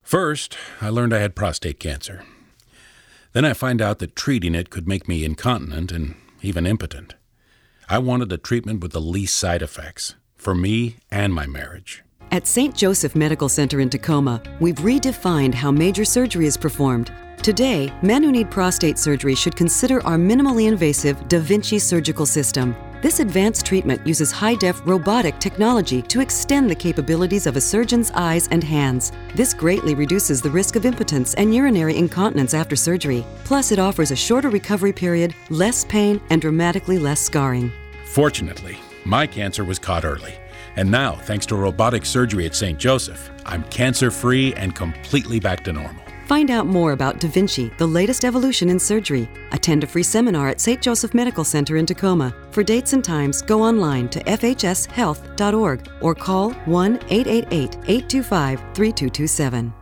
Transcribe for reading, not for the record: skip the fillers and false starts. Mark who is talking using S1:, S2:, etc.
S1: First, I learned I had prostate cancer. Then I find out that treating it could make me incontinent and even impotent. I wanted a treatment with the least side effects, for me and my marriage.
S2: At St. Joseph Medical Center in Tacoma, we've redefined how major surgery is performed. Today, men who need prostate surgery should consider our minimally invasive Da Vinci surgical system. This advanced treatment uses high-def robotic technology to extend the capabilities of a surgeon's eyes and hands. This greatly reduces the risk of impotence and urinary incontinence after surgery. Plus, it offers a shorter recovery period, less pain, and dramatically less scarring.
S1: Fortunately, my cancer was caught early. And now, thanks to robotic surgery at St. Joseph, I'm cancer-free and completely back to normal.
S2: Find out more about Da Vinci, the latest evolution in surgery. Attend a free seminar at St. Joseph Medical Center in Tacoma. For dates and times, go online to fhshealth.org or call 1-888-825-3227.